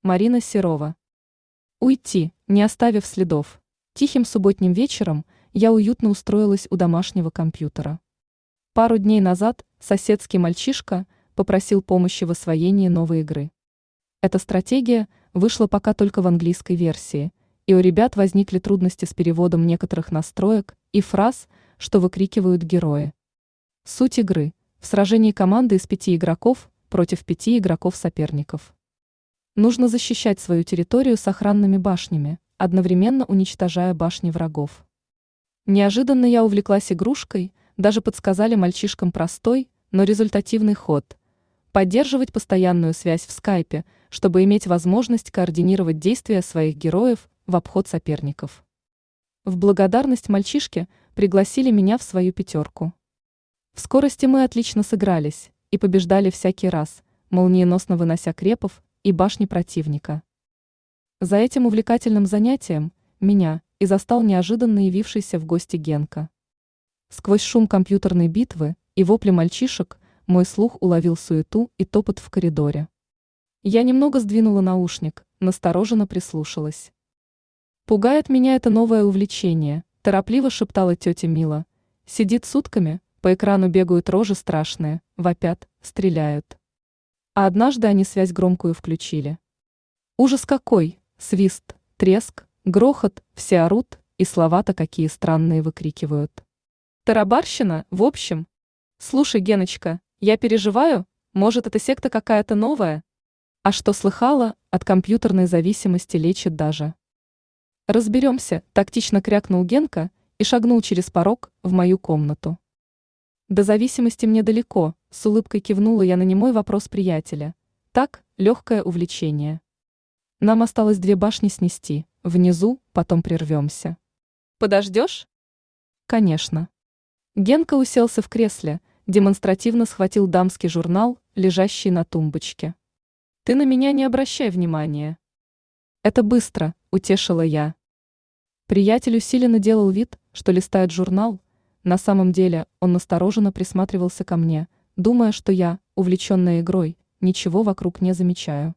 Марина Серова. Уйти, не оставив следов. Тихим субботним вечером я уютно устроилась у домашнего компьютера. Пару дней назад соседский мальчишка попросил помощи в освоении новой игры. Эта стратегия вышла пока только в английской версии, и у ребят возникли трудности с переводом некоторых настроек и фраз, что выкрикивают герои. Суть игры – в сражении команды из 5 игроков против 5 игроков-соперников. Нужно защищать свою территорию с охранными башнями, одновременно уничтожая башни врагов. Неожиданно я увлеклась игрушкой, даже подсказали мальчишкам простой, но результативный ход – поддерживать постоянную связь в скайпе, чтобы иметь возможность координировать действия своих героев в обход соперников. В благодарность мальчишке пригласили меня в свою пятерку. В скорости мы отлично сыгрались и побеждали всякий раз, молниеносно вынося крепов и башни противника. За этим увлекательным занятием меня и застал неожиданно явившийся в гости Генка. Сквозь шум компьютерной битвы и вопли мальчишек мой слух уловил суету и топот в коридоре. Я немного сдвинула наушник, настороженно прислушалась. «Пугает меня это новое увлечение», – торопливо шептала тетя Мила. «Сидит сутками, по экрану бегают рожи страшные, вопят, стреляют». А однажды они связь громкую включили. Ужас какой! Свист, треск, грохот, все орут, и слова-то какие странные выкрикивают. Тарабарщина, в общем. Слушай, Геночка, я переживаю, может, это секта какая-то новая? А что слыхала, от компьютерной зависимости лечит даже. Разберемся, тактично крякнул Генка и шагнул через порог в мою комнату. До зависимости мне далеко, с улыбкой кивнула я на немой вопрос приятеля. Так, легкое увлечение. Нам осталось 2 башни снести, внизу, потом прервемся. Подождешь? Конечно. Генка уселся в кресле, демонстративно схватил дамский журнал, лежащий на тумбочке. Ты на меня не обращай внимания. Это быстро, утешила я. Приятель усиленно делал вид, что листает журнал. На самом деле он настороженно присматривался ко мне, думая, что я, увлеченная игрой, ничего вокруг не замечаю.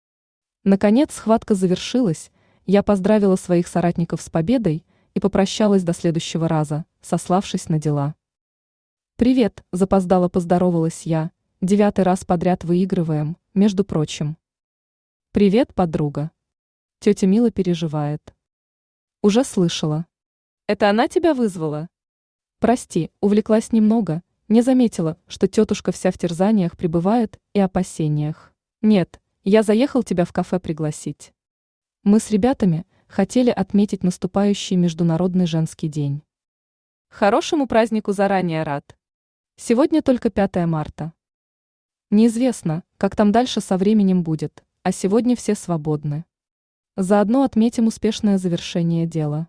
Наконец схватка завершилась, я поздравила своих соратников с победой и попрощалась до следующего раза, сославшись на дела. «Привет», – запоздало поздоровалась я, 9-й раз подряд выигрываем, между прочим. «Привет, подруга». Тетя Мила переживает. «Уже слышала». «Это она тебя вызвала?» «Прости, увлеклась немного, не заметила, что тетушка вся в терзаниях пребывает и опасениях. Нет, я заехал тебя в кафе пригласить. Мы с ребятами хотели отметить наступающий Международный женский день. Хорошему празднику заранее рад. Сегодня только 5 марта. Неизвестно, как там дальше со временем будет, а сегодня все свободны. Заодно отметим успешное завершение дела».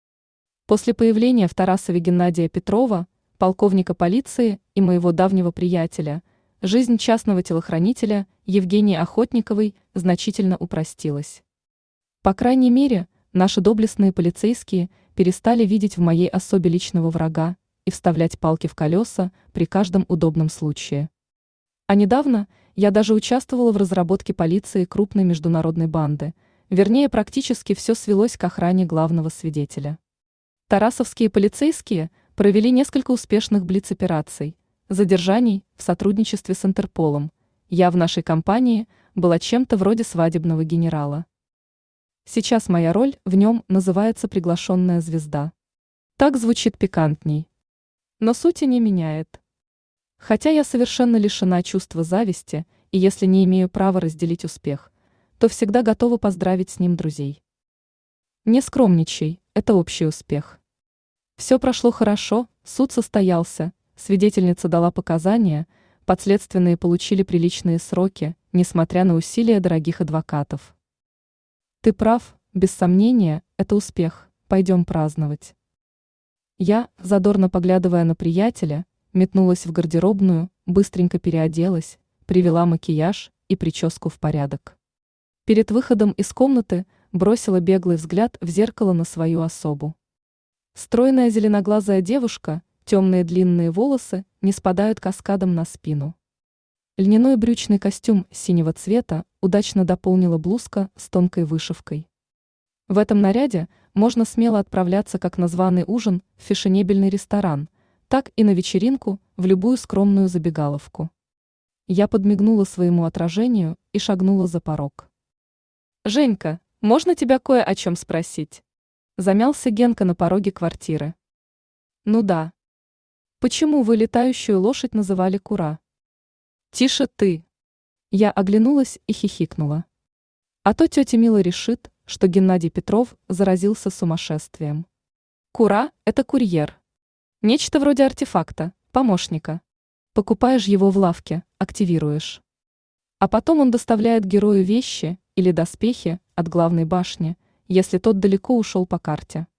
После появления в Тарасове Геннадия Петрова, полковника полиции и моего давнего приятеля, жизнь частного телохранителя Евгении Охотниковой значительно упростилась. По крайней мере, наши доблестные полицейские перестали видеть в моей особе личного врага и вставлять палки в колеса при каждом удобном случае. А недавно я даже участвовала в разработке полиции крупной международной банды, вернее, практически все свелось к охране главного свидетеля. Тарасовские полицейские провели несколько успешных блиц-операций, задержаний в сотрудничестве с Интерполом. Я в нашей компании была чем-то вроде свадебного генерала. Сейчас моя роль в нем называется «приглашенная звезда». Так звучит пикантней. Но сути не меняет. Хотя я совершенно лишена чувства зависти, и если не имею права разделить успех, то всегда готова поздравить с ним друзей. Не скромничай, это общий успех. Все прошло хорошо, суд состоялся, свидетельница дала показания, подследственные получили приличные сроки, несмотря на усилия дорогих адвокатов. Ты прав, без сомнения, это успех, пойдем праздновать. Я, задорно поглядывая на приятеля, метнулась в гардеробную, быстренько переоделась, привела макияж и прическу в порядок. Перед выходом из комнаты бросила беглый взгляд в зеркало на свою особу. Стройная зеленоглазая девушка, темные длинные волосы не спадают каскадом на спину. Льняной брючный костюм синего цвета удачно дополнила блузка с тонкой вышивкой. В этом наряде можно смело отправляться как на званый ужин в фешенебельный ресторан, так и на вечеринку в любую скромную забегаловку. Я подмигнула своему отражению и шагнула за порог. «Женька, можно тебя кое о чем спросить?» Замялся Генка на пороге квартиры. «Ну да. Почему вы летающую лошадь называли Кура?» «Тише ты!» Я оглянулась и хихикнула. А то тетя Мила решит, что Геннадий Петров заразился сумасшествием. Кура – это курьер. Нечто вроде артефакта, помощника. Покупаешь его в лавке, активируешь. А потом он доставляет герою вещи или доспехи от главной башни, если тот далеко ушел по карте.